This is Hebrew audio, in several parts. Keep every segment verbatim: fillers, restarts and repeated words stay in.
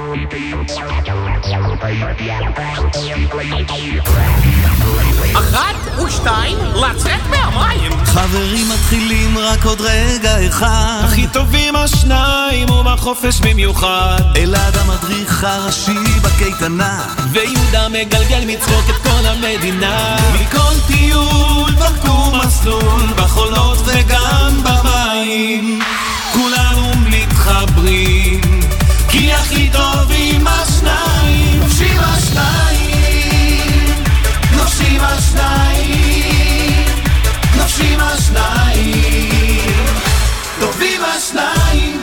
אחת ושתיים, לצאת מהמים. חברים מתחילים רק עוד רגע אחד. הכי טובים השניים ומהחופש במיוחד. אלעד המדריך הראשי בקייטנה, ויהודה מגלגל מצחוק את כל המדינה. מכל טיול דרכו מסלול, בחולות וגם במים. כולנו מתחברים, כי הכי טובים השניים. נופשים השניים, נופשים השניים, נופשים השניים, טובים השניים.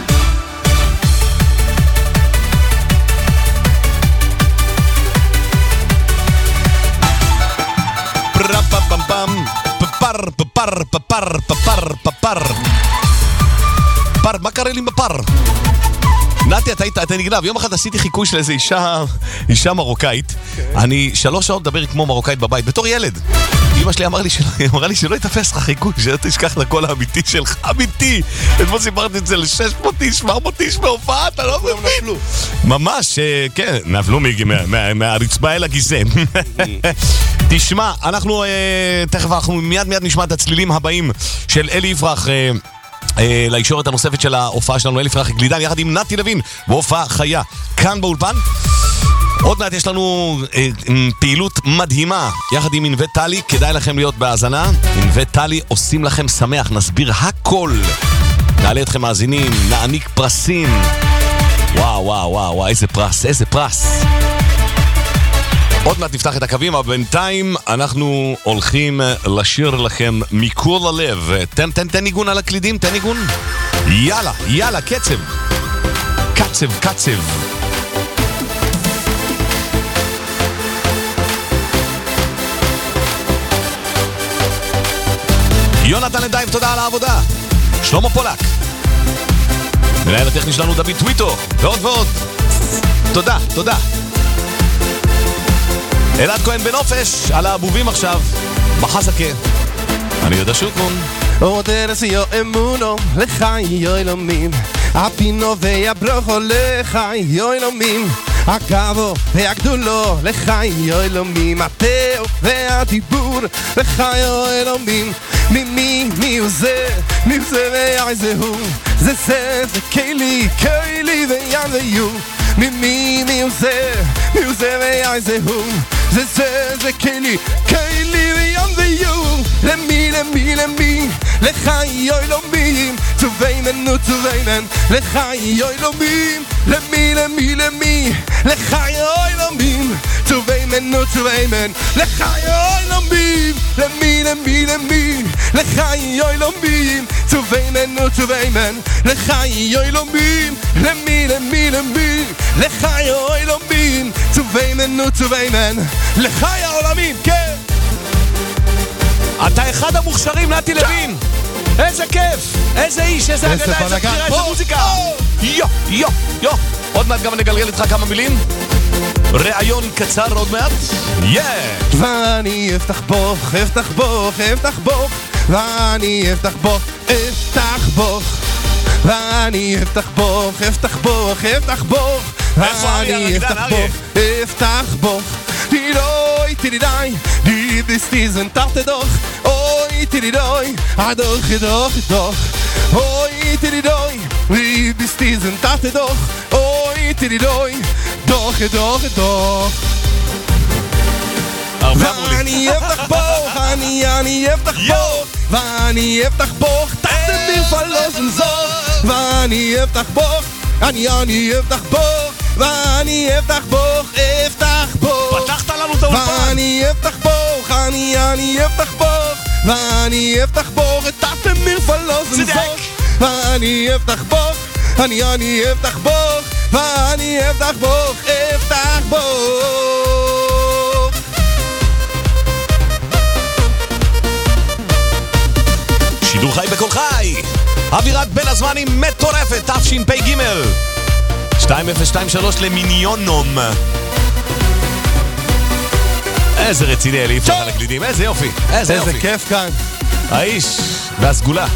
פרה פם פם פפר פפר פפר פפר פפר פר, מה קרה לי בפר? נתי, אתה, אתה, אתה נגנב. יום אחד עשיתי חיקוי של איזו אישה, אישה מרוקאית. אני שלוש שעות מדבר כמו מרוקאית בבית, בתור ילד. אמא שלי אמרה לי שלא, אמרה לי שלא יתפס לך חיקוי, שלא תשכח לקול האמיתי שלך. אמיתי! אתמול סיפרתי את זה ל-שש מאות איש, שבע מאות איש בהופעה, אתה לא מבין? נפלו. ממש, כן, נפלו מהרצפה אל הכיסא. תשמע, אנחנו, תכף אנחנו מיד מיד נשמע את הצלילים הבאים של אלי יפרח, לישורת הנוספת של ההופעה שלנו, אלי יפרח גלידן, יחד עם נתי לוין, בהופעה חיה כאן באולפן. עוד מעט יש לנו אה, פעילות מדהימה יחד עם אינבט טלי, כדאי לכם להיות בהאזנה. אינבט טלי עושים לכם שמח, נסביר הכל, נעלה אתכם מאזינים, נעניק פרסים. וואו וואו וואו וואו, איזה פרס, איזה פרס. עוד מעט נפתח את הקווים, אבל בינתיים אנחנו הולכים לשיר לכם מכל הלב. תן, תן, תן ניגון על הקלידים, תן ניגון. יאללה, יאללה, קצב. קצב, קצב. יונתן לדייב, תודה על העבודה. שלמה פולק. מנהל הטכני שלנו דוד טוויטו, ועוד ועוד. תודה, תודה. אלעד כהן בנופש, על האבובים עכשיו, בחזקה. אני יודע שוקמון. Oderes yo emuno lechai yo elomim Apino ve'abroko lechai yo elomim Akavo ve'agdulo lechai yo elomim Ateo ve'adibur lechai yo elomim Mi mi mi uze mi uze ve'ai zehu Ze ze ze keili keili ve'yan ve'yu Mi mi mi uze mi uze ve'ai zehu Ze ze ze keili keili ve'yan ve'yu Lemi lemi lemi Lechai yo elomim Tuveimen nu tuveimen Lechai yo elomim Lemi lemi lemi Lechai yo elomim Tuveimen nu tuveimen Lechai yo elomim Lemi lemi lemi Lechai yo elomim Tuveimen nu tuveimen Lechai yo elomim Lemi lemi lemi Lechai yo elomim Tuveimen nu tuveimen Lechai yo elomim כן אתה אחד המוכשרים, נתי לוין. איזה כיף, איזה איש, איזה אגדה, איזה בחירה, איזה מוזיקה. יו, יו, יו. עוד מעט גם נגלגל איתך כמה מילים. ראיון קצר עוד מעט. יא! ואני אפתח בוך, אפתח בוך, אפתח בוך ואני אפתח בוך, אפתח בוך ואני אפתח בוך, אפתח בוך, אפתח בוך ואני אפתח בוך, אפתח בוך Tidoi, tididai, die bist diesen Tarte doch Oi, tididoi, adoch, doch, doch Oi, tididoi, die bist diesen Tarte doch Oi, tididoi, doch, doch, doch ואני אפתח בוך, אני, אני אפתח בוך ואני אפתח בוך, תחתם מפלוסן זוך ואני אפתח בוך, אני, אני אפתח בוך ואני אפתח בוך, אפתח בוך פתחת לנו את האולפן ואני אפתח בוך, אני, אני אפתח בוך ואני אפתח בוך, תחתם מפלוסן זוך ואני אפתח בוך, אני, אני אפתח בוך ואני אפתח בוך, אפתח בוך שידור חי בכל חי, אווירת בין הזמנים מטורפת, תש"פ ג' שתיים אפס שתיים שלוש למיניונום. איזה רציני אלי יפתח על הקלידים, איזה יופי, איזה יופי. איזה כיף כאן. האיש והסגולה.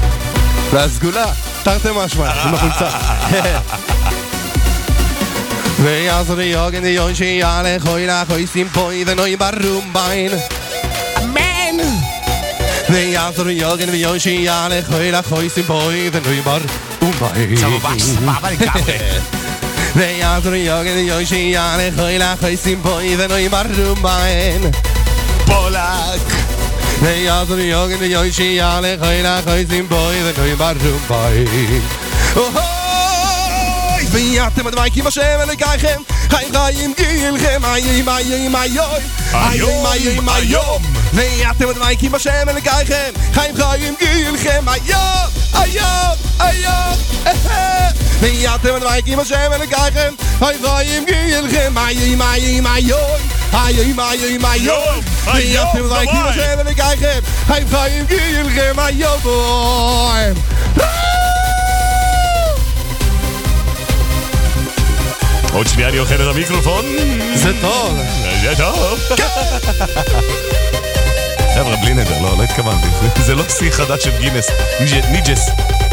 והסגולה, תרתי משמע, עם החולצה. ויעזור יוגן דיון שיעלה חוי לחוי סימפוי ונוי ברומביין Amen. ויעזור יוגן דיון שיעלה חוי לחוי סימפוי ונוי ברומביין Siamo bassi, papà di capre. ויעזור יוגן דיון שיעלה חוי לחוי סימפוי ונוי ברומביין פולק. ויעזור יוגן דיון שיעלה חוי לחוי סימפוי ונוי ברומביין ואתם הדבייקים השם אלוהיכם חיים חיים גילכם היום היום היום היום היום היום ואתם הדבייקים השם אלוהיכם חיים חיים גילכם היום היום היום ואתם הדבייקים השם אלוהיכם חיים חיים גילכם היום היום היום היום היום היום ואתם הדבייקים השם אלוהיכם חיים חיים גילכם היום עוד שנייה אני אוכל את המיקרופון. זה טוב. זה טוב. חבר'ה, בלי נדר, לא, לא התכוונתי. זה לא שיא חדש של גינס. ניג'ס.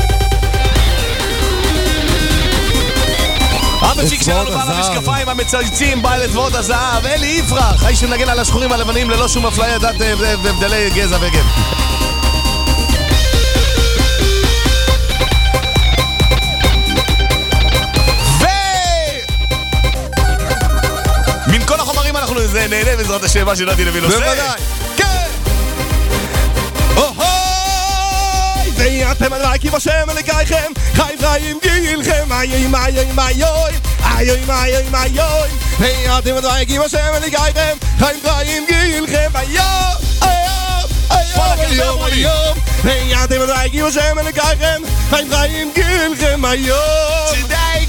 אבצ'יק שלנו בא למשקפיים המצייצים, בא לצבאות הזהב, אלי יפרח. האיש שמנגן על השחורים הלבנים ללא שום אפליה דת והבדלי גזע וגן. כל החומרים אנחנו נהנה בעזרת השם מה שנתי לוי נושא. בוודאי, כן. אוהי ואתם הדבייקים השם אלוהיכם חיים חיים גילכם היום היום היום היום היום היום ואתם הדבייקים השם אלוהיכם חיים חיים גילכם היום היום היום היום ואתם הדבייקים השם אלוהיכם חיים חיים גילכם היום צדק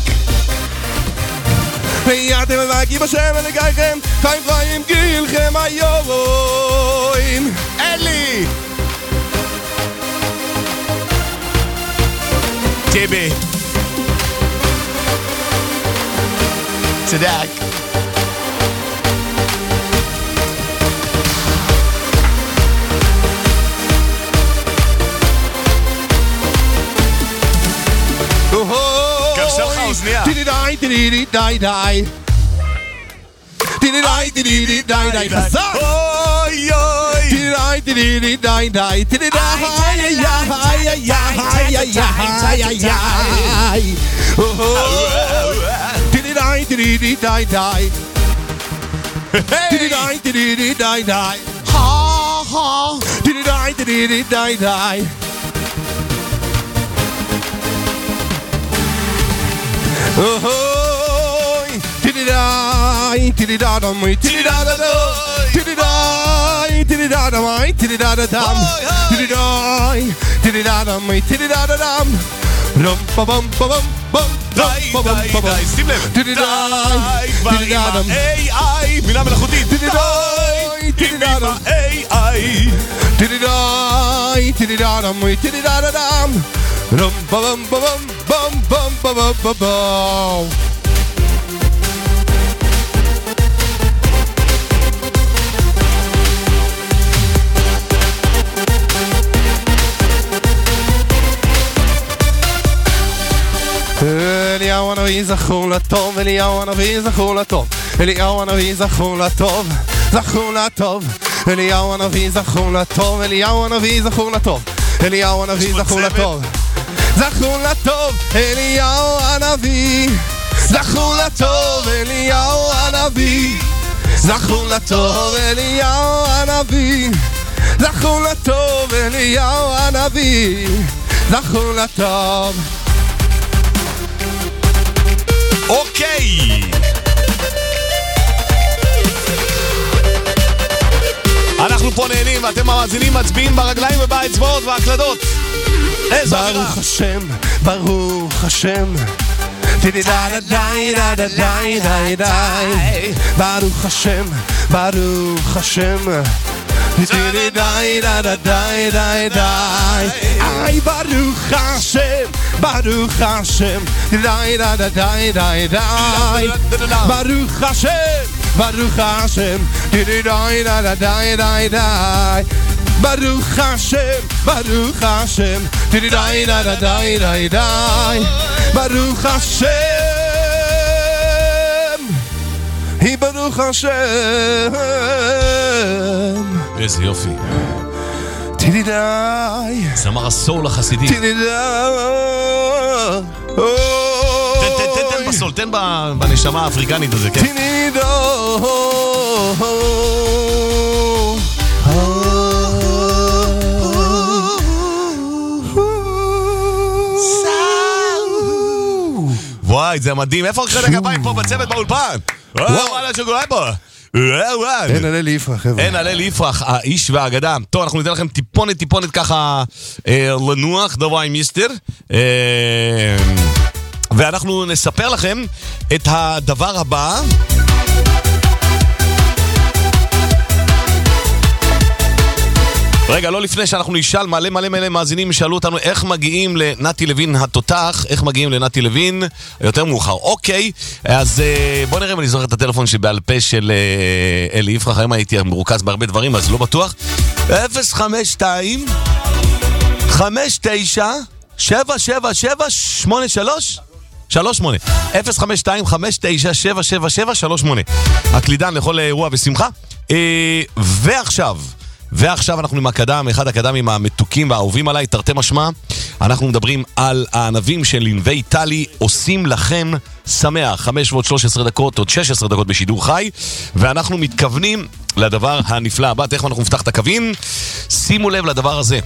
ואתם הדבייקים השם אלוהיכם חיים חיים גילכם היום אלי טיבי צדק שלך אוזניה די די די די די די די די די די די די חזק אוי אוי די די די די די די די די די די די די Oh, tididai, tididadam, tididadadoi, tididai, tididadamai, tididadadam, tididai, tididadam, tididadadam, rum pa bum pa bum bum די, די, די, שים לב די, כבר עם ה-איי איי מילה מלאכותית די, עם ה-איי איי tididai, tididadam, tididadadam rum pa bum pa bum bum bum ba ba ba ba אליהו הנביא זכור לטוב, אליהו הנביא זכור לטוב, אליהו הנביא זכור לטוב, זכור לטוב, אליהו הנביא זכור לטוב, אליהו הנביא זכור לטוב, אליהו הנביא זכור לטוב, זכור לטוב, אליהו הנביא, זכור לטוב, אליהו הנביא, זכור לטוב, אליהו הנביא, זכור לטוב, אליהו הנביא, זכור לטוב. אוקיי אנחנו פה נהנים ואתם המאזינים מצביעים ברגליים ובאצבעות והקלדות איזו אווירה ברוך השם, ברוך השם ברוך השם, ברוך השם איי ברוך השם, ברוך השם ברוך השם, ברוך השם ברוך השם, ברוך השם ברוך השם ברוך השם. איזה יופי. תדידיי. זמר הסול החסידי. תדידיי. תן, תן, תן, תן בסול, תן בנשמה האפריקנית הזה, כן. תדידיי. וואי, זה מדהים. איפה אחרי הגביים פה בצוות באולפן? וואו, עלה שגולאי פה. אין עלי ליפרח, חבר'ה. אין עלי ליפרח, האיש והאגדה. טוב, אנחנו ניתן לכם טיפונת, טיפונת ככה לנוח, דווי מיסטר. ואנחנו נספר לכם את הדבר הבא. רגע, לא לפני שאנחנו נשאל, מלא מלא מלא מאזינים שאלו אותנו איך מגיעים לנתי לוין התותח, איך מגיעים לנתי לוין יותר מאוחר. אוקיי, אז בוא נראה אם אני זוכר את הטלפון שבעל פה של אלי יפרח, היום הייתי מרוכז בהרבה דברים, אז לא בטוח. אפס חמש שתיים חמש תשע שבע שבע שבע שמונה שלוש שלוש שמונה אפס חמש שתיים חמש תשע שבע שבע שבע שלוש שמונה הקלידן לכל אירוע ושמחה. ועכשיו ועכשיו אנחנו עם הקדם, אחד הקדמים המתוקים והאהובים עליי, תרתי משמע. אנחנו מדברים על הענבים של ענבי טלי עושים לכם שמח. חמש ועוד שלוש עשרה דקות, עוד שש עשרה דקות בשידור חי, ואנחנו מתכוונים לדבר הנפלא הבא. תכף אנחנו נפתח את הקווים. שימו לב לדבר הזה.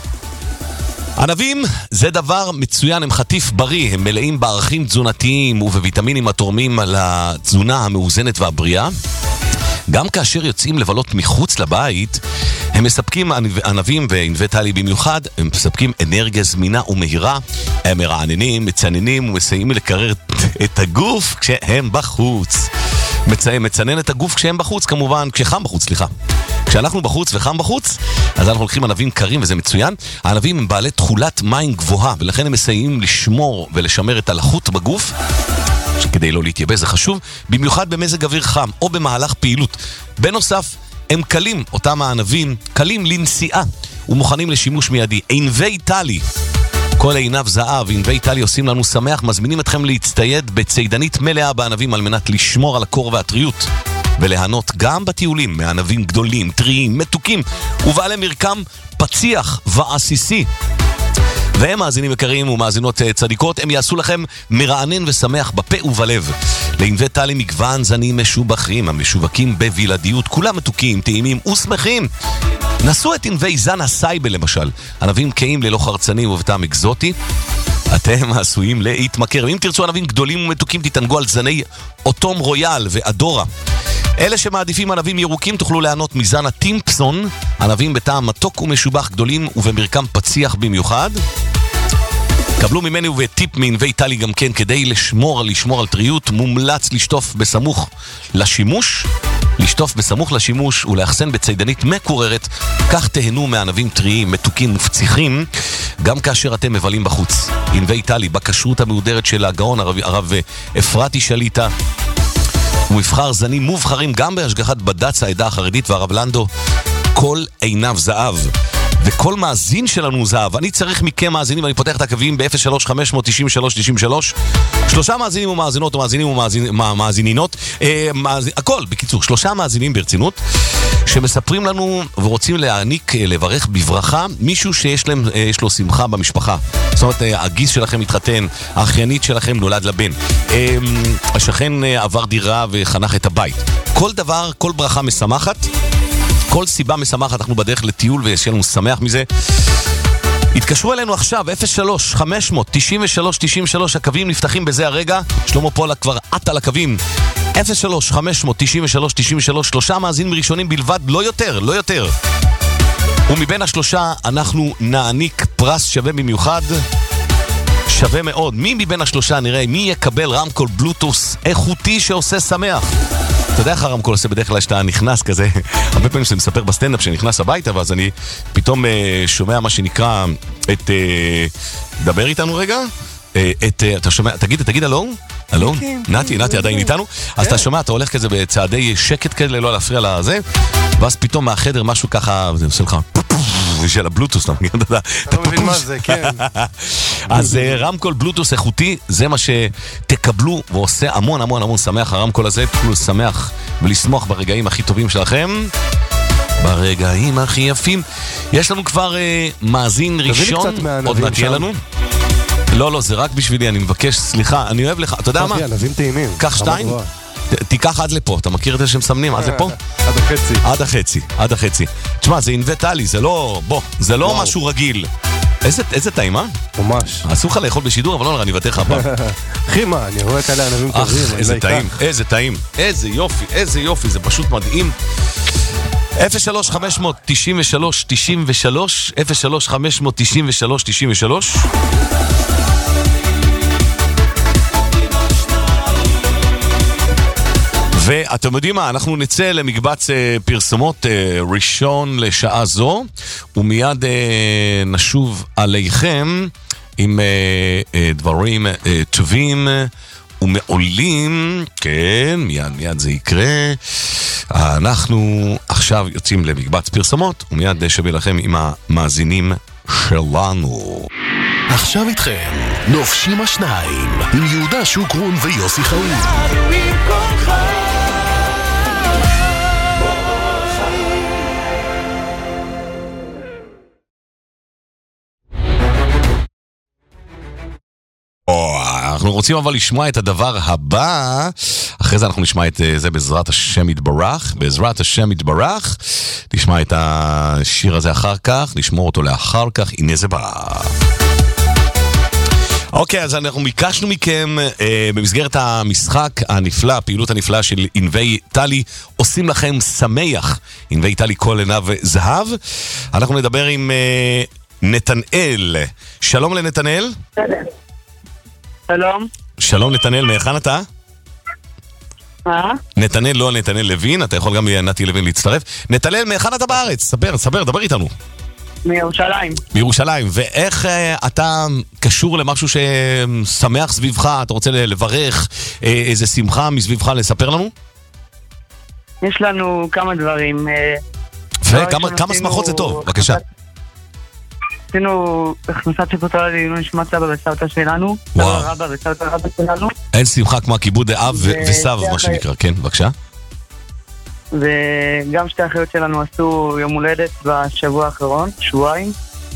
ענבים זה דבר מצוין, הם חטיף בריא, הם מלאים בערכים תזונתיים ובוויטמינים התורמים על התזונה המאוזנת והבריאה. גם כאשר יוצאים לבלות מחוץ לבית, הם מספקים, ענבים וענבי טלי במיוחד, הם מספקים אנרגיה זמינה ומהירה, הם מרעננים, מצננים ומסייעים לקרר את הגוף כשהם בחוץ. מצנן, מצנן את הגוף כשהם בחוץ, כמובן, כשחם בחוץ, סליחה. כשאנחנו בחוץ וחם בחוץ, אז אנחנו הולכים ענבים קרים וזה מצוין. הענבים הם בעלי תכולת מים גבוהה, ולכן הם מסייעים לשמור ולשמר את הלחות בגוף, כדי לא להתייבש, זה חשוב, במיוחד במזג אוויר חם או במהלך פעילות. בנוסף, הם קלים, אותם הענבים, קלים לנסיעה ומוכנים לשימוש מיידי. ענבי טלי, כל עיניו זהב, ענבי טלי עושים לנו שמח, מזמינים אתכם להצטייד בציידנית מלאה בענבים על מנת לשמור על הקור והטריות וליהנות גם בטיולים מענבים גדולים, טריים, מתוקים ובעלי מרקם פציח ועסיסי. והם מאזינים יקרים ומאזינות צדיקות, הם יעשו לכם מרענן ושמח בפה ובלב. לענבי טלי מגוון זנים משובחים, המשווקים בבלעדיות, כולם מתוקים, טעימים ושמחים. נסו את ענבי זן הסייבל למשל, ענבים קיים ללא חרצנים ובטעם אקזוטי. אתם עשויים להתמכר. אם תרצו ענבים גדולים ומתוקים, תתענגו על זני אוטום רויאל ואדורה. אלה שמעדיפים ענבים ירוקים תוכלו ליהנות מזן הטימפסון, ענבים בטעם מתוק ומשובח גדולים ובמרקם פציח במיוחד. קבלו ממני וטיפ מענבי טלי גם כן, כדי לשמור, לשמור על טריות, מומלץ לשטוף בסמוך לשימוש, לשטוף בסמוך לשימוש ולאחסן בציידנית מקוררת, כך תהנו מענבים טריים, מתוקים ופציחים, גם כאשר אתם מבלים בחוץ. ענבי טלי, בכשרות המהודרת של הגאון הרב, הרב אפרתי שליטה, הוא מבחר זנים מובחרים גם בהשגחת בד"ץ העדה החרדית והרב לנדו. כל עיניו זהב וכל מאזין שלנו זהב. אני צריך מכם מאזינים, ואני פותח את הקווים ב-אפס שלוש חמש תשע שלוש תשע שלוש. שלושה מאזינים ומאזינות או מאזינים ומאזינינות, אה, מאז... הכל בקיצור, שלושה מאזינים ברצינות שמספרים לנו ורוצים להעניק, לברך בברכה מישהו שיש להם, יש לו שמחה במשפחה. זאת אומרת, הגיס שלכם מתחתן, האחיינית שלכם נולד לבן, אה, השכן עבר דירה וחנך את הבית. כל דבר, כל ברכה משמחת, כל סיבה משמחת, אנחנו בדרך לטיול ויש לנו שמח מזה. התקשרו אלינו עכשיו, אפס שלוש חמש תשע שלוש תשע שלוש, הקווים נפתחים בזה הרגע. שלמה פולה כבר עט על הקווים. אפס שלוש חמש תשע שלוש תשע שלוש, שלושה מאזינים ראשונים בלבד, לא יותר, לא יותר. ומבין השלושה אנחנו נעניק פרס שווה במיוחד, שווה מאוד. מי מבין השלושה נראה, מי יקבל רמקול בלוטוס איכותי שעושה שמח. אתה יודע איך הרמקול עושה בדרך כלל שאתה נכנס כזה, הרבה פעמים שאני מספר בסטנדאפ שנכנס הביתה, ואז אני פתאום אה, שומע מה שנקרא את, אה, דבר איתנו רגע, אה, את, אה, אתה שומע, תגיד, תגיד אלון? אלון? נתי, נתי עדיין איתנו? אז אתה שומע, אתה הולך כזה בצעדי שקט כאלה, לא להפריע לזה, ואז פתאום מהחדר משהו ככה, זה עושה לך של הבלוטוס, אתה מבין מה זה, כן. אז רמקול בלוטוס איכותי, זה מה שתקבלו ועושה המון המון המון שמח. הרמקול הזה תוכלו לשמח ולשמוח ברגעים הכי טובים שלכם, ברגעים הכי יפים. יש לנו כבר אה, מאזין ראשון, עוד מעט יהיה לנו. לא, לא, זה רק בשבילי, אני מבקש, סליחה, אני אוהב לך, אתה יודע מה? ענבים טעימים. קח שתיים, תיקח עד לפה, אתה מכיר את זה שמסמנים, עד לפה? עד החצי. עד החצי, עד החצי. תשמע, זה ענבי טלי, זה לא, בוא, זה לא משהו רגיל. איזה טעים, אה? ממש. אסור לך לאכול בשידור, אבל לא נראה, אני אבטח לך פעם. אחי, מה, אני רואה כאלה ענבים טובים. אך, איזה טעים, איזה טעים, איזה יופי, איזה יופי, זה פשוט מדהים. אפס שלוש חמש תשע שלוש תשע שלוש אפס שלוש חמש תשע שלוש תשע שלוש. ואתם יודעים מה, אנחנו נצא למקבץ פרסומות ראשון לשעה זו, ומיד נשוב עליכם עם דברים טובים ומעולים. כן, מיד מיד זה יקרה. אנחנו עכשיו יוצאים למקבץ פרסומות, ומיד שווה לכם עם המאזינים שלנו. עכשיו איתכם, נופשים השניים, עם יהודה שוקרון ויוסי חיים. אנחנו רוצים אבל לשמוע את הדבר הבא, אחרי זה אנחנו נשמע את זה בעזרת השם יתברך, בעזרת השם יתברך, נשמע את השיר הזה אחר כך, נשמור אותו לאחר כך, הנה זה בא. אוקיי, אז אנחנו ביקשנו מכם אה, במסגרת המשחק הנפלא, הפעילות הנפלאה של ענבי טלי, עושים לכם שמח, ענבי טלי כל עיניו זהב. אנחנו נדבר עם אה, נתנאל. שלום לנתנאל. שלום. שלום נתנאל, מהיכן אתה? מה? נתנאל, לא נתנאל לוין, אתה יכול גם נתי לוין להצטרף. נתנאל, מהיכן אתה בארץ? ספר, ספר, דבר איתנו. מירושלים. מירושלים, ואיך uh, אתה קשור למשהו ששמח סביבך, אתה רוצה לברך, uh, איזה שמחה מסביבך, לספר לנו? יש לנו כמה דברים. וכמה כמה שמחות זה טוב, בבקשה. עשינו הכנסת שפוטרה לעילוי נשמת סבא וסבתא שלנו, סבא רבא וסבתא רבא שלנו. אין שמחה כמו הכיבוד דאב וסב, מה שנקרא, כן, בבקשה. וגם שתי האחיות שלנו עשו יום הולדת בשבוע האחרון, שבועיים.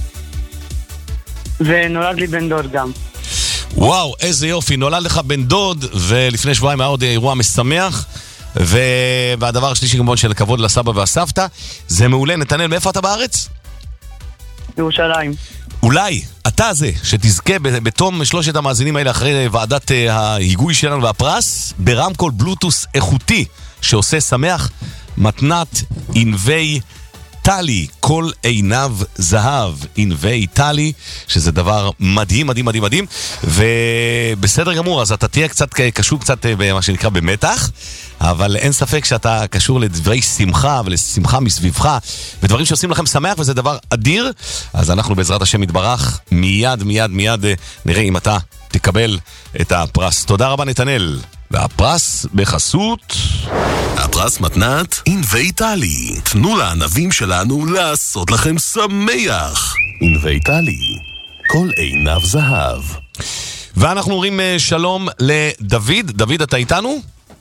ונולד לי בן דוד גם. וואו, איזה יופי, נולד לך בן דוד, ולפני שבועיים היה עוד אירוע משמח. והדבר השלישי כמובן של הכבוד לסבא והסבתא. זה מעולה. נתנאל, מאיפה אתה בארץ? ירושלים. אולי אתה זה שתזכה בתום שלושת המאזינים האלה אחרי ועדת ההיגוי שלנו והפרס ברמקול בלוטוס איכותי שעושה שמח, מתנת ענבי טלי, כל עיניו זהב, ענבי טלי, שזה דבר מדהים, מדהים, מדהים, מדהים, ובסדר גמור, אז אתה תהיה קצת קשור קצת במה שנקרא במתח, אבל אין ספק שאתה קשור לדברי שמחה ולשמחה מסביבך, ודברים שעושים לכם שמח, וזה דבר אדיר. אז אנחנו בעזרת השם יתברך, מיד, מיד, מיד נראה אם אתה תקבל את הפרס. תודה רבה נתנאל. והפרס בחסות הפרס מתנת ענבי טלי. תנו לענבים שלנו לעשות לכם שמח. ענבי טלי, כל עיניו זהב. ואנחנו אומרים שלום לדוד. דוד, אתה איתנו?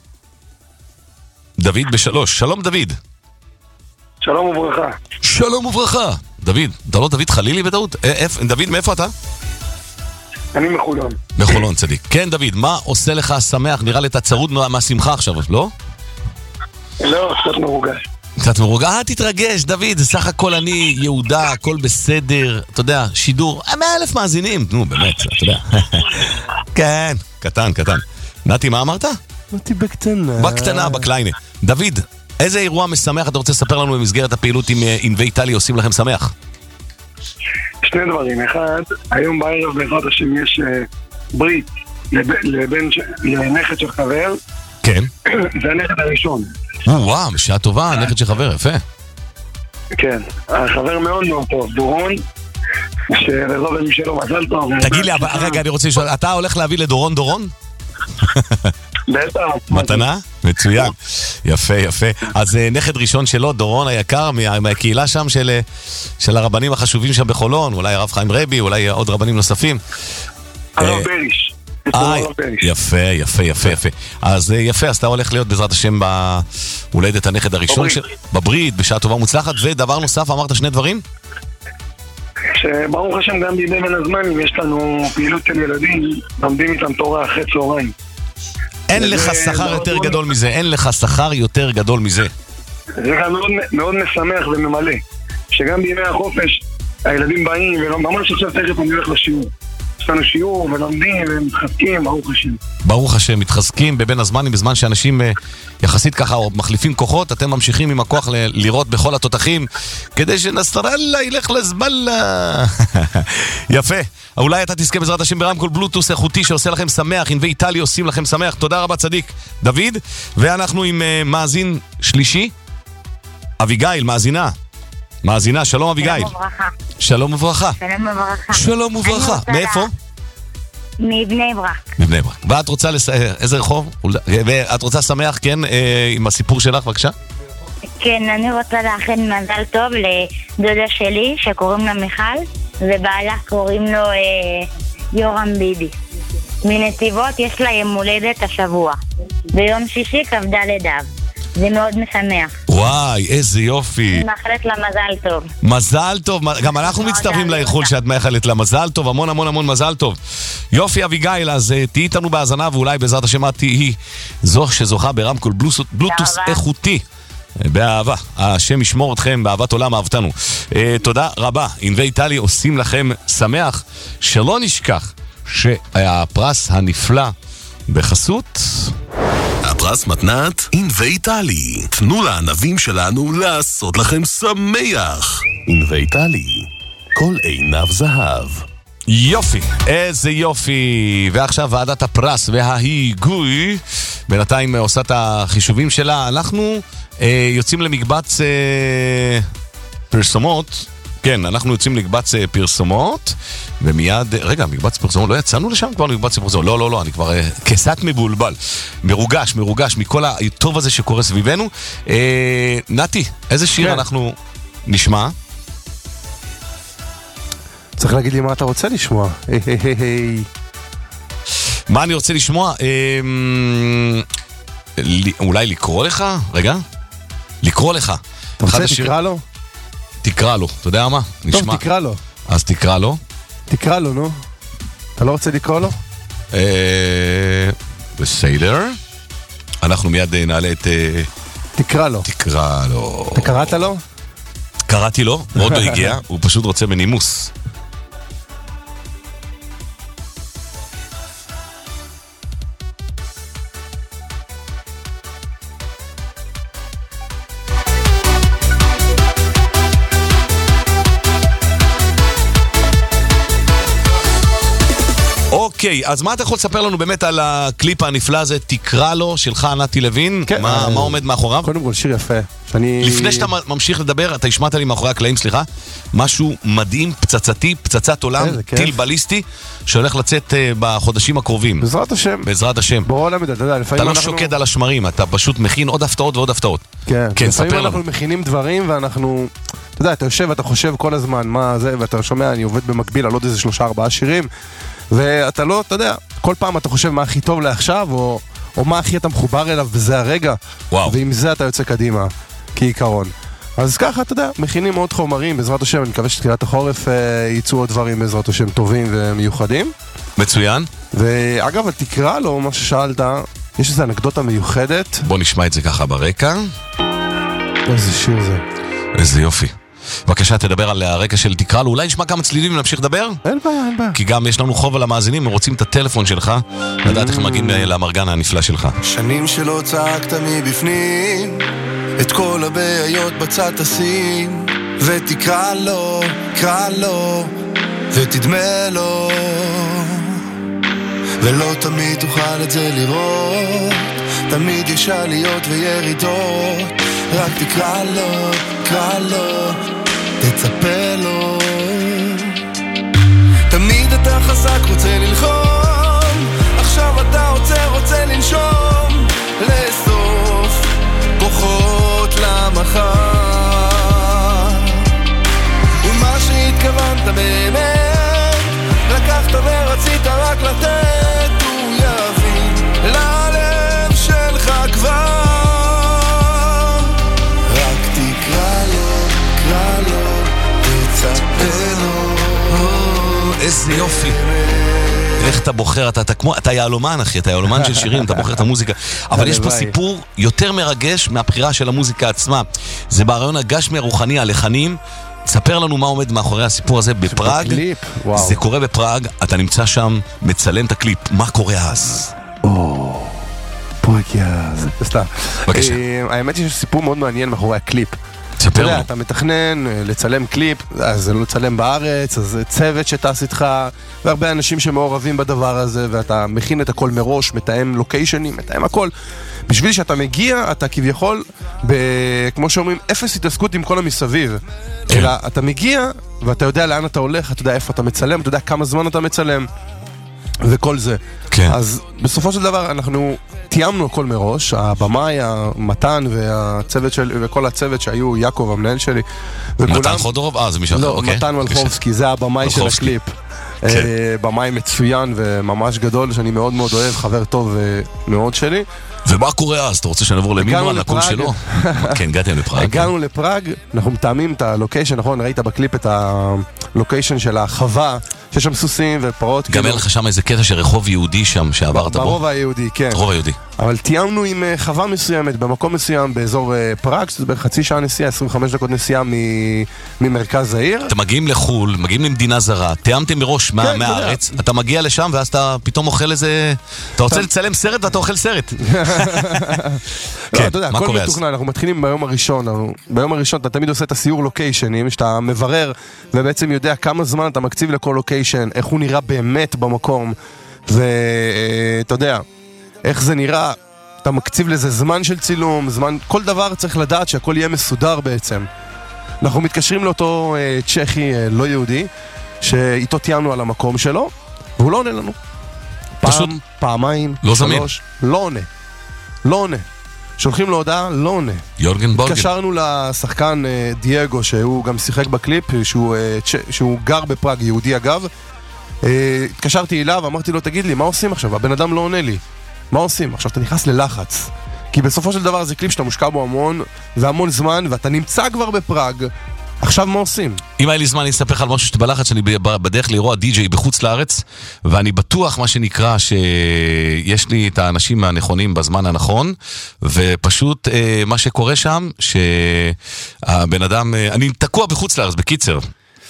דוד בשלוש. שלום דוד. שלום וברכה. שלום וברכה. דוד, אתה לא דוד חלילי בטעות? דוד, מאיפה אתה? אני מחולון. מחולון, צדיק. כן, דוד, מה עושה לך שמח? נראה לי אתה צרוד מהשמחה עכשיו, לא? לא, קצת מרוגש. קצת מרוגש? אה, תתרגש, דוד, זה סך הכל אני, יהודה, הכל בסדר, אתה יודע, שידור, מאה אלף מאזינים, נו, באמת, אתה יודע. כן, קטן, קטן. נתי, מה אמרת? נתי בקטנה. בקטנה, בקליינה. דוד, איזה אירוע משמח אתה רוצה לספר לנו במסגרת הפעילות עם ענבי טלי עושים לכם שמח? שני דברים. אחד, היום בערב בעזרת השם יש ברית לבן, לנכד של חבר. כן. זה הנכד הראשון. וואו, בשעה טובה, הנכד של חבר, יפה. כן, החבר מאוד מאוד טוב, דורון, שרזוב למי שלו מזל טוב. תגיד לי, רגע, אני רוצה לשאול, אתה הולך להביא לדורון דורון? בטח. מתנה? מצוין. יפה, יפה. אז נכד ראשון שלו, דורון היקר, מהקהילה שם של, של הרבנים החשובים שם בחולון, אולי הרב חיים רבי, אולי עוד רבנים נוספים. הרב בריש. יפה, יפה, יפה, יפה. אז יפה, אז אתה הולך להיות בעזרת השם בהולדת הנכד הראשון של... בברית, בשעה טובה מוצלחת. ודבר נוסף, אמרת שני דברים? שברוך השם גם בידי בין הזמנים יש לנו פעילות של ילדים, לומדים איתם תורה אחרי צהריים. אין לך שכר יותר גדול מזה, אין לך שכר יותר גדול מזה. זה גם מאוד, מאוד משמח וממלא, שגם בימי החופש הילדים באים, וממש עכשיו תכף אני הולך לשיעור. יש לנו שיעור ולומדים ומתחזקים, ברוך השם. ברוך השם, מתחזקים בבין הזמנים, בזמן שאנשים יחסית ככה מחליפים כוחות, אתם ממשיכים עם הכוח ל- לראות בכל התותחים, כדי שנסטרלה ילך לזמלה. יפה. אולי אתה תזכה בעזרת השם ברמקול בלוטוס איכותי שעושה לכם שמח, ענבי איטלי עושים לכם שמח. תודה רבה צדיק דוד. ואנחנו עם uh, מאזין שלישי, אביגיל, מאזינה. מאזינה, שלום אביגיל. שלום וברכה. שלום וברכה. שלום וברכה. מאיפה? מבני ברק. מבני ברק. ואת רוצה לס... איזה רחוב? ואת רוצה שמח, כן, עם הסיפור שלך, בבקשה? כן, אני רוצה לאחל מזל טוב לדודה שלי, שקוראים לה מיכל, ובעלה קוראים לו אה, יורם ביבי. מנתיבות יש לה יום הולדת השבוע. ביום שישי כ"ד אב. זה מאוד משמח. וואי, איזה יופי. אני מאחלת לה מזל טוב. מזל טוב, גם אנחנו מצטרפים לאיחול שאת מאחלת לה. מזל טוב, המון המון המון מזל טוב. יופי אביגיל, אז תהי איתנו בהאזנה, ואולי בעזרת השם את תהי זו שזוכה ברמקול בלוטוס איכותי. באהבה, השם ישמור אתכם, באהבת עולם אהבתנו. תודה רבה, ענבי איטלי עושים לכם שמח. שלא נשכח שהפרס הנפלא בחסות הפרס מתנת ענבי איטלי. תנו לענבים שלנו לעשות לכם שמח. ענבי איטלי, כל עיניו זהב. יופי, איזה יופי. ועכשיו ועדת הפרס וההיגוי בינתיים עושה את החישובים שלה. אנחנו אה, יוצאים למקבץ אה, פרסומות. כן, אנחנו יוצאים לקבץ פרסומות, ומיד, רגע, מקבץ פרסומות, לא יצאנו לשם כבר לקבץ פרסומות, לא, לא, לא, אני כבר קצת מבולבל, מרוגש, מרוגש, מכל הטוב הזה שקורה סביבנו. אה, נתי, איזה שיר כן. אנחנו נשמע? צריך להגיד לי מה אתה רוצה לשמוע. היי, היי, היי. מה אני רוצה לשמוע? אה, אולי לקרוא לך? רגע, לקרוא לך. אתה רוצה תקרא לו? תקרא לו, אתה יודע מה? טוב, נשמע. תקרא לו. אז תקרא לו. תקרא לו, נו. אתה לא רוצה לקרוא לו? אה... בסדר. אנחנו מיד נעלה את... תקרא לו. תקרא לו. אתה קראת לו? קראתי לו, עוד לא הגיע, הוא פשוט רוצה בנימוס. אוקיי, אז מה אתה יכול לספר לנו באמת על הקליפ הנפלא הזה, תקרא לו, שלך נתי לוין? כן. מה, מה עומד מאחוריו? קודם כל שיר יפה. שאני... לפני שאתה ממשיך לדבר, אתה השמעת לי מאחורי הקלעים, סליחה, משהו מדהים, פצצתי, פצצת עולם, טיל בליסטי, שהולך לצאת uh, בחודשים הקרובים. בעזרת השם. בעזרת השם. ברור עולם, אתה יודע, לפעמים אתה לא אנחנו... שוקד על השמרים, אתה פשוט מכין עוד הפתעות ועוד הפתעות. כן, כן, לפעמים אנחנו לנו. מכינים דברים ואנחנו, אתה יודע, אתה יושב ואתה חושב כל הזמן מה זה, ואתה שומע, אני עובד במקביל על עוד איזה שלושה ארבעה שירים, ואתה לא, אתה יודע, כל פעם אתה חושב מה הכי טוב לעכשיו, או, או מה הכי אתה מחובר אליו בזה הרגע, וואו. ועם זה אתה יוצא קדימה, כעיקרון. אז ככה, אתה יודע, מכינים עוד חומרים, בעזרת השם, אני מקווה שתחילת החורף אה, ייצאו עוד דברים בעזרת השם טובים ומיוחדים. מצוין. ואגב, תקרא לו מה ששאלת, יש איזו אנקדוטה מיוחדת. בוא נשמע את זה ככה ברקע. איזה שיר זה. איזה יופי. בבקשה, תדבר על הרקע של תקרא לו. אולי נשמע כמה צלילים ונמשיך לדבר? אין בעיה, אין בעיה. כי גם יש לנו חוב על המאזינים, הם רוצים את הטלפון שלך, לדעת איך מגיעים למרגן הנפלא שלך. שנים שלא צעקת מבפנים, את כל הבעיות בצד תשים, ותקרא לו, קרא לו, ותדמה לו, ולא תמיד תוכל את זה לראות, תמיד יש עליות וירידות, רק תקרא לו, קרא לו, תצפה לו. תמיד אתה חזק רוצה ללחום, עכשיו אתה עוצר רוצה לנשום, לאסוף כוחות למחר, ומה שהתכוונת באמת לקחת ורצית רק לתת, איזה יופי. איך אתה בוחר, אתה, אתה, כמו, אתה יעלומן, אחי, אתה יעלומן של שירים, אתה בוחר את המוזיקה. אבל יש פה סיפור יותר מרגש מהבחירה של המוזיקה עצמה. זה ברעיון הגשמי הרוחני, הלחנים. תספר לנו מה עומד מאחורי הסיפור הזה בפראג. זה קורה בפראג, אתה נמצא שם, מצלם את הקליפ. מה קורה אז? או, פה הגיע... סתם. בבקשה. האמת היא שסיפור מאוד מעניין מאחורי הקליפ. תספר לנו. אתה מתכנן לצלם קליפ, אז זה לא לצלם בארץ, אז זה צוות שטס איתך, והרבה אנשים שמעורבים בדבר הזה, ואתה מכין את הכל מראש, מתאם לוקיישנים, מתאם הכל. בשביל שאתה מגיע, אתה כביכול, כמו שאומרים, אפס התעסקות עם כל המסביב. אלא אתה מגיע, ואתה יודע לאן אתה הולך, אתה יודע איפה אתה מצלם, אתה יודע כמה זמן אתה מצלם, וכל זה. כן. אז בסופו של דבר אנחנו תיאמנו הכל מראש, הבמאי, המתן והצוות שלי, וכל הצוות שהיו, יעקב, המנהל שלי. מתן חודרוב? אה, זה מישהו אחר, אוקיי. לא, מתן מלחובסקי, זה הבמאי של הקליפ. במאי מצוין וממש גדול, שאני מאוד מאוד אוהב, חבר טוב מאוד שלי. ומה קורה אז? אתה רוצה שנעבור למימון, לקול שלו? כן, הגעתם לפראג. הגענו לפראג, אנחנו מתאמים את הלוקיישן, נכון? ראית בקליפ את הלוקיישן של החווה, שיש שם סוסים ופרות. גם אין לך שם איזה קטע של רחוב יהודי שם שעברת בו? ברוב היהודי, כן. רוב היהודי. אבל תיאמנו עם חווה מסוימת, במקום מסוים, באזור פראג, שזה בערך חצי שעה נסיעה, עשרים וחמש דקות נסיעה ממרכז העיר. אתם מגיעים לחול, מגיעים למדינה זרה, תיאמתם מראש מהארץ, אתה מגיע לשם ואז אתה פתאום אוכל איזה... אתה רוצה לצלם סרט ואתה אוכל סרט. לא, אתה יודע, הכל מתוכנן, אנחנו מתחילים ביום הראשון, ביום הראשון אתה תמיד עושה את הסיור לוקיישנים, שאתה מברר ובעצם יודע כמה זמן אתה מקציב לכל לוקיישן, איך הוא נראה באמת במקום, ואתה יודע, איך זה נראה, אתה מקציב לזה זמן של צילום, זמן, כל דבר צריך לדעת שהכל יהיה מסודר בעצם. אנחנו מתקשרים לאותו אה, צ'כי אה, לא יהודי, שאיתו תיאמנו על המקום שלו, והוא לא עונה לנו. פשוט פעם, פעמיים, לא שלוש, לא עונה. לא עונה. שולחים לו הודעה, לא עונה. יורגן בורגן. התקשרנו לשחקן אה, דייגו, שהוא גם שיחק בקליפ, שהוא, אה, צ'... שהוא גר בפראג, יהודי אגב. אה, התקשרתי אליו, אמרתי לו, תגיד לי, מה עושים עכשיו? הבן אדם לא עונה לי. מה עושים? עכשיו אתה נכנס ללחץ. כי בסופו של דבר זה קליפ שאתה מושקע בו המון, והמון זמן, ואתה נמצא כבר בפראג. עכשיו מה עושים? אם היה לי זמן, אני אספר לך על משהו שבלחץ שאני בדרך לאירוע די-ג'יי בחוץ לארץ, ואני בטוח מה שנקרא שיש לי את האנשים הנכונים בזמן הנכון, ופשוט מה שקורה שם, שהבן אדם, אני תקוע בחוץ לארץ, בקיצר.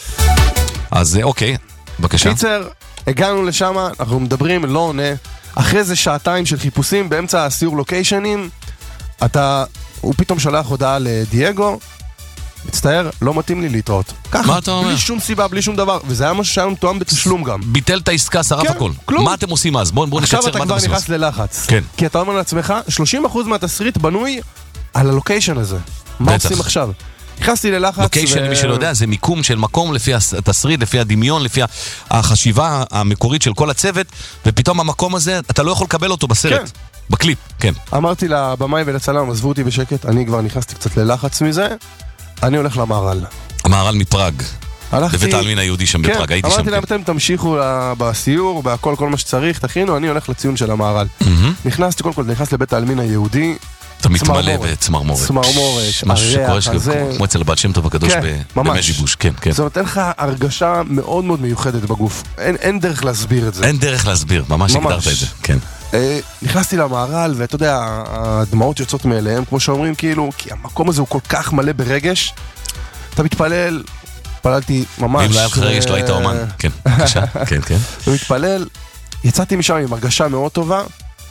אז אוקיי, בבקשה. קיצר, הגענו לשם, אנחנו מדברים, לא עונה. אחרי זה שעתיים של חיפושים באמצע הסיור לוקיישנים, אתה, הוא פתאום שולח הודעה לדייגו, מצטער, לא מתאים לי להתראות. ככה, בלי שום סיבה, בלי שום דבר, וזה היה משהו שהיה לנו תואם בתשלום גם. ביטל את העסקה, שרף הכל. מה אתם עושים אז? בואו נקצר, עכשיו אתה כבר נכנס ללחץ. כן. כי אתה אומר לעצמך, שלושים אחוז מהתסריט בנוי על הלוקיישן הזה. מה עושים עכשיו? נכנסתי ללחץ. לוקיישן, מי שלא יודע, זה מיקום של מקום לפי התסריט, לפי הדמיון, לפי החשיבה המקורית של כל הצוות, ופתאום המקום הזה, אתה לא יכול לקבל אותו בסרט. בקליפ, כן. אמרתי לבמאי ולצלם, עזבו אותי בשקט, אני כבר נכנסתי קצת ללחץ מזה, אני הולך למהר"ל. המהר"ל מפראג. בבית העלמין היהודי שם בפראג, הייתי שם. אמרתי להם, אתם תמשיכו בסיור, בהכל, כל מה שצריך, תכינו, אני הולך לציון של המהר"ל. נכנסתי, קודם כל, נכנס לבית העלמין היהודי, אתה מתמלא בצמרמורת. צמרמורת, משהו שקורה כמו אצל הבעל שם טוב הקדוש בימי גיבוש. זה נותן לך הרגשה מאוד מאוד מיוחדת בגוף. אין דרך להסביר את זה. אין דרך להסביר, ממש הגדרת את זה. כן. נכנסתי למהר"ל, ואתה יודע, הדמעות יוצאות מאליהם, כמו שאומרים, כאילו, כי המקום הזה הוא כל כך מלא ברגש. אתה מתפלל, התפללתי ממש. אם לא היה לך רגש, לא היית אומן. כן, בבקשה. כן, כן. אתה מתפלל, יצאתי משם עם הרגשה מאוד טובה,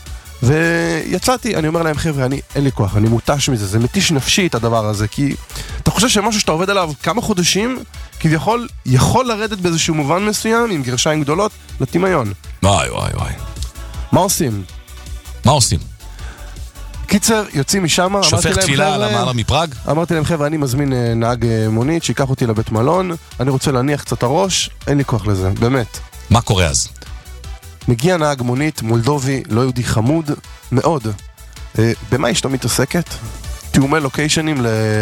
ויצאתי, אני אומר להם, חבר'ה, אני, אין לי כוח, אני מותש מזה, זה מתיש נפשית הדבר הזה, כי אתה חושב שמשהו שאתה עובד עליו כמה חודשים, כביכול יכול לרדת באיזשהו מובן מסוים, עם גרשיים גדולות, לטמיון. וואי, וואי, וואי. מה עושים? מה עושים? קיצר, יוצאים משם, שופך תפילה על המעלה מפראג? אמרתי להם, חבר'ה, אני מזמין נהג מונית, שיקח אותי לבית מלון, אני רוצה להניח קצת הראש, אין לי כוח לזה, באמת. מה קורה אז? מגיע נהג מונית, מולדובי, לא יהודי חמוד, מאוד. במה אשתו מתעסקת? תיאומי לוקיישנים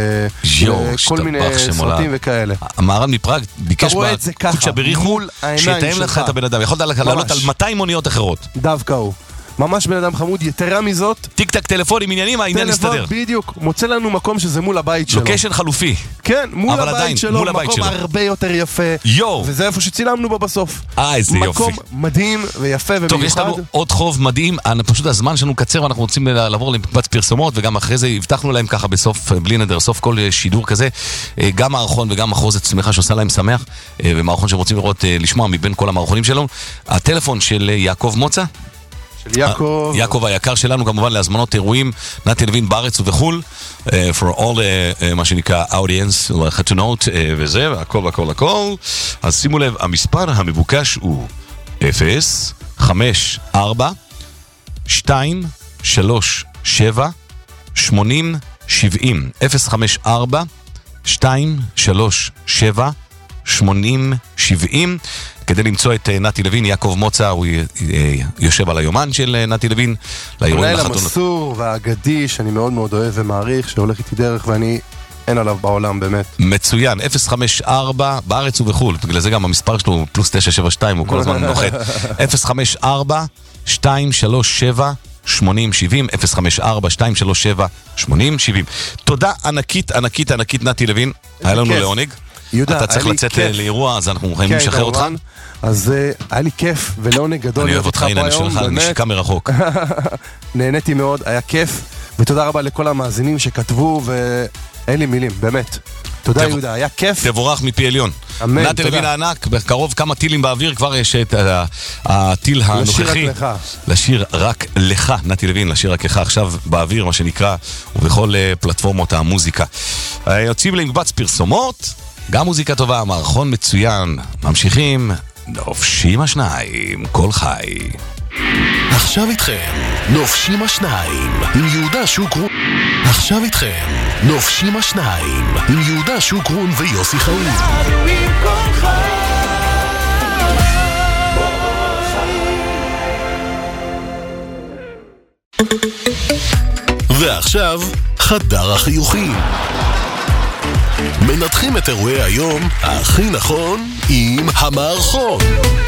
לכל מיני סרטים וכאלה. המהר"ל מפראג ביקש בקודשא בריחו שיתאם לך את הבן אדם. יכולת לעלות על מאתיים מוניות אחרות. דווקא הוא. ממש בן אדם חמוד, יתרה מזאת. טיק טק טלפונים, עניינים, העניין מסתדר. בדיוק, מוצא לנו מקום שזה מול הבית שלו. לוקיישן חלופי. כן, מול הבית עדיין, שלו, מול הבית מקום שלו. הרבה יותר יפה. יו. וזה איפה שצילמנו בו בסוף. אה, איזה יופי. מקום מדהים ויפה ומיוחד. טוב, יש לנו עוד חוב מדהים, פשוט הזמן שלנו קצר ואנחנו רוצים לעבור למקבץ פרסומות, וגם אחרי זה הבטחנו להם ככה בסוף, בלי נדר, סוף כל שידור כזה, גם מערכון וגם מחרוזת שמחה שעושה להם שמח, ומערכון שרוצים לראות, לשמוע מבין כל המערכונים שלנו. הטלפון של יעקב מוצא, של יעקב יעקב היקר שלנו, כמובן להזמנות אירועים נתי לוין בארץ ובחול, uh, for all uh, uh, מה שנקרא audience, לחתונות uh, וזה, והכל הכל הכל. אז שימו לב, המספר המבוקש הוא אפס חמש ארבע שתיים שלוש שבע שמונים שבעים אפס חמש ארבע שתיים שלוש שבע שמונים שבעים. כדי למצוא את נתי לוין, יעקב מוצא, הוא יושב על היומן של נתי לוין, לאירועים לחתונות. המנהל המסור והאגדי, שאני מאוד מאוד אוהב ומעריך, שהולך איתי דרך ואני אין עליו בעולם, באמת. מצוין, אפס חמש ארבע, בארץ ובחול, בגלל זה גם המספר שלו פלוס תשע שבע שתיים, הוא כל הזמן נוחת. אפס חמש ארבע שתיים שלוש שבע שמונים שבעים אפס חמש ארבע שתיים שלוש שבע שמונים שבעים. תודה ענקית, ענקית, ענקית נתי לוין, היה לנו לעונג. יהודה, אתה צריך לצאת לאירוע, אז אנחנו יכולים לשחרר אותך. אז היה לי כיף ולעונג גדול. אני אוהב אותך, הנה אני שואל לך, אני נשיקה מרחוק. נהניתי מאוד, היה כיף, ותודה רבה לכל המאזינים שכתבו, ואין לי מילים, באמת. תודה יהודה, היה כיף. תבורך מפי עליון. אמן, נתי לוין הענק, בקרוב כמה טילים באוויר, כבר יש את הטיל הנוכחי. לשיר רק לך. לשיר רק לך, נתי לוין, לשיר רק לך עכשיו באוויר, מה שנקרא, ובכל פלטפורמות המוזיקה. יוצאים למקבץ פרסומות, גם מוזיקה טובה, מערכון מצוין. ממשיכים, נופשים השניים, כל חי. עכשיו איתכם, נופשים השניים, עם יהודה שוקרון. עכשיו איתכם, נופשים השניים, עם יהודה שוקרון ויוסי חיים. ועכשיו, חדר החיוכים. מנתחים את אירועי היום הכי נכון עם המערכון.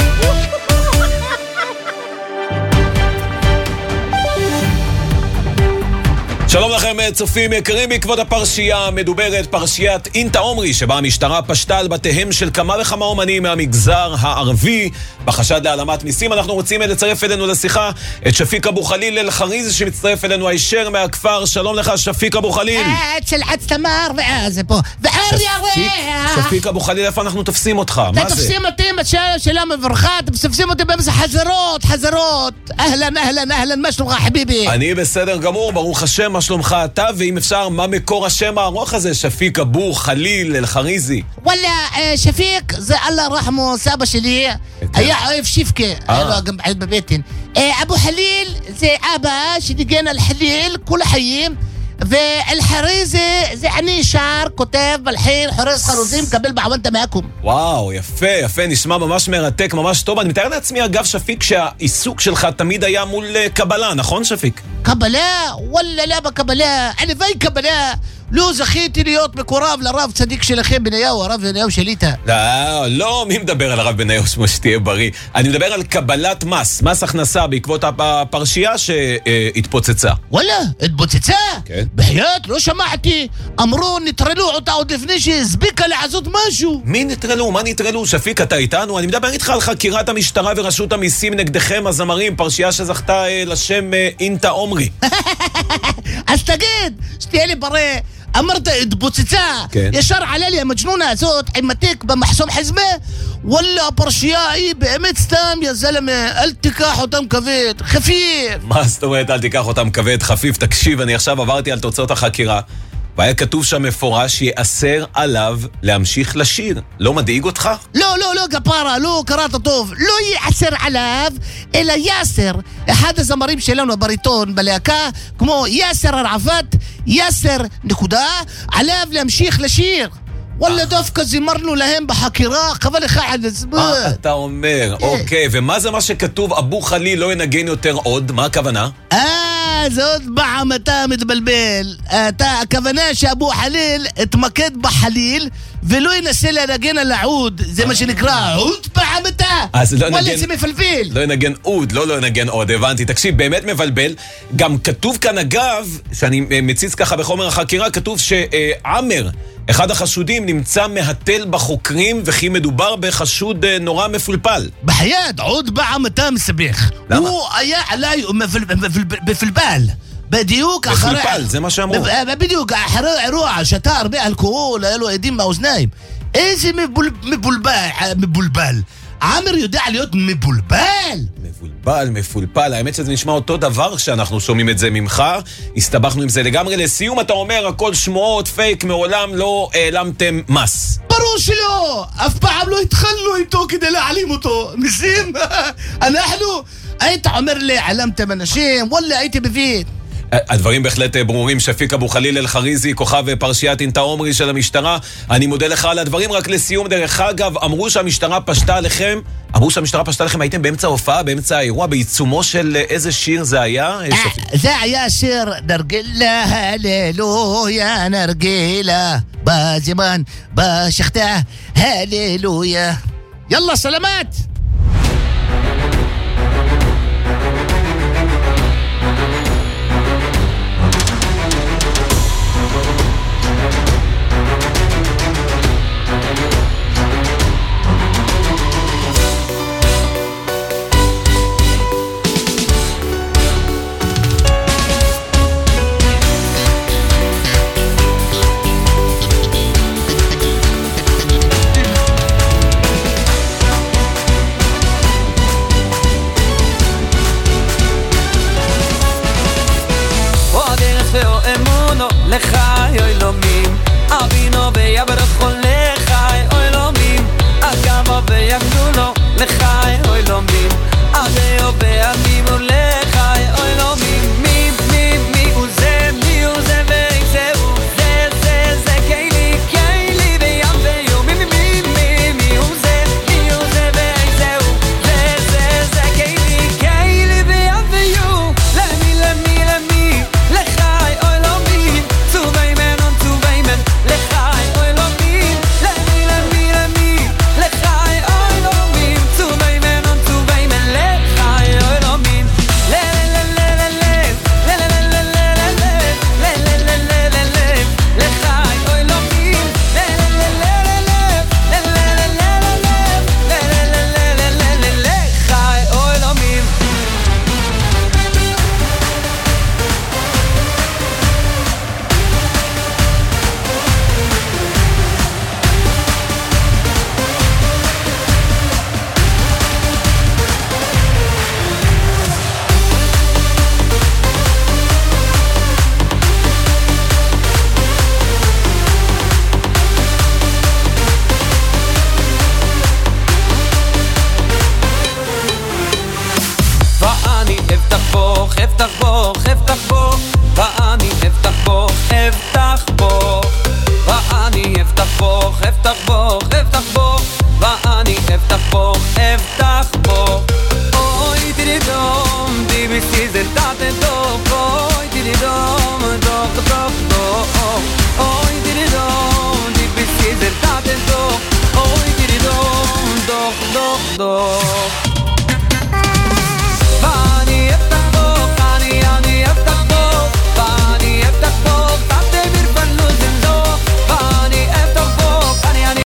שלום לכם צופים יקרים, בעקבות הפרשייה המדוברת, פרשיית אינטה עומרי, שבה המשטרה פשטה על בתיהם של כמה וכמה אומנים מהמגזר הערבי בחשד להעלמת מיסים. אנחנו רוצים לצרף אלינו לשיחה את שפיק אבו חליל אל-חריז, שמצטרף אלינו הישר מהכפר. שלום לך שפיק אבו חליל. אצל עד תמר ואז פה וער ירח. שפיק אבו חליל, איפה אנחנו תופסים אותך? מה זה? אתה תופסים אותי בשאלה מבורכה, אתה תופסים אותי באמצע חזרות, חזרות. אהלן, אהלן, אהלן, מה שלומך חביבי? אני בסדר גמור, ברוך השם, מה שלומך אתה? ואם אפשר, מה מקור השם הארוך הזה? שפיק אבו חליל אל-חריזי. וואלה, שפיק זה אללה רחמו, סבא שלי היה אוהב שיפקה, היה לו גם בבטן. אבו חליל זה אבא שניגן על חליל כל החיים, והחריזי זה אני שר, כותב, מלחין, חורז חרוזים, קבל בעוונתה מעכום. וואו, יפה, יפה, נשמע ממש מרתק, ממש טוב. אני מתאר לעצמי, אגב, שפיק, שהעיסוק שלך תמיד היה מול קבלה, נכון שפיק? קבלה? וואלה, לא בקבלה, אני וי קבלה. לא זכיתי להיות מקורב לרב צדיק שלכם בניהו, הרב בניהו שליטה. לא, לא, מי מדבר על הרב בניהו שמו שתהיה בריא? אני מדבר על קבלת מס, מס הכנסה בעקבות הפרשייה שהתפוצצה. וואלה, התפוצצה? כן. בחייאת, לא שמעתי. אמרו, נטרלו אותה עוד לפני שהסביקה לעשות משהו. מי נטרלו? מה נטרלו? שפיק, אתה איתנו? אני מדבר איתך על חקירת המשטרה ורשות המיסים נגדכם הזמרים, פרשייה שזכתה לשם אינטה עומרי. אז תגיד, שתהיה לי בריא. אמרת התפוצצה, כן. ישר עלה לי המג'נונה הזאת עם מתיק במחסום חזמה. וואלה, הפרשייה היא באמת סתם, יא זלמה, אל תיקח אותם כבד, חפיף. מה זאת אומרת אל תיקח אותם כבד, חפיף? תקשיב, אני עכשיו עברתי על תוצאות החקירה, והיה כתוב שם מפורש שיאסר עליו להמשיך לשיר. לא מדאיג אותך? לא, לא, לא, גפרה, לא, קראת טוב. לא יאסר עליו, אלא יאסר. אחד הזמרים שלנו בריטון בלהקה, כמו יאסר ערפאת, יאסר נקודה, עליו להמשיך לשיר. וואלה, דווקא זימרנו להם בחקירה, חבל לך על הזמן. מה אתה אומר? אוקיי, ומה זה מה שכתוב, אבו חליל לא ינגן יותר עוד? מה הכוונה? אה, זה עוד פעם אתה מתבלבל. אתה, הכוונה שאבו חליל התמקד בחליל, ולא ינסה לנגן על העוד, זה מה שנקרא עוד פעמתה. אז לא וואלה, נגן... זה מפלפל. לא ינגן עוד, לא לא ינגן עוד, הבנתי. תקשיב, באמת מבלבל. גם כתוב כאן אגב, שאני מציץ ככה בחומר החקירה, כתוב שעמר, אחד החשודים, נמצא מהטל בחוקרים, וכי מדובר בחשוד נורא מפולפל. בחייד, עוד פעמתה מסבך. למה? הוא היה עליי מפלפל. בדיוק אחרי... מפולפל, זה מה שאמרו. בדיוק, אחרי אירוע, שתה הרבה אלכוהול, היה לו עדים מהאוזניים. איזה מבולבל. עמר יודע להיות מבולבל. מבולבל, מפולפל. האמת שזה נשמע אותו דבר כשאנחנו שומעים את זה ממך. הסתבכנו עם זה לגמרי. לסיום אתה אומר, הכל שמועות, פייק, מעולם לא העלמתם מס. ברור שלא. אף פעם לא התחלנו איתו כדי להעלים אותו. ניסים, אנחנו... היית אומר לי, העלמתם אנשים, וואלה, הייתי בבית. הדברים בהחלט ברורים. שפיק אבו חליל אל-חריזי, כוכב פרשיית אינטה עומרי של המשטרה. אני מודה לך על הדברים. רק לסיום, דרך אגב, אמרו שהמשטרה פשטה עליכם, אמרו שהמשטרה פשטה עליכם, הייתם באמצע ההופעה, באמצע האירוע, בעיצומו של איזה שיר זה היה? זה היה שיר נרגילה, הללויה, נרגילה, בזמן, בשכתה, הללויה. יאללה, סלמת. לחי אוי לומים אבינו ויברוך לחי אוי לומים אגמו ויגדו לו לחי אוי לומים אדאו ואמימו לחי אוי לומים מי מי מי הוא זה מי הוא זה ואיזה הוא זה זה זה קיילי קיילי וים ויום מי מי מי מי מי הוא זה מי הוא זה ואיזה הוא זה זה זה קיילי קיילי וים ויום למי למי למי לחי אוי לומים אפתח בו, אפתח בו, ואני אפתח בו, אפתח בו, ואני אפתח בו, אפתח בו, אפתח בו, ואני אפתח בו, אפתח בו. אוי תידום, די בסיזל תתדום, אוי תידום, דוק דוק דוק, אוי תידום, די בסיזל תתדום, אוי תידום, דוק דוק דוק.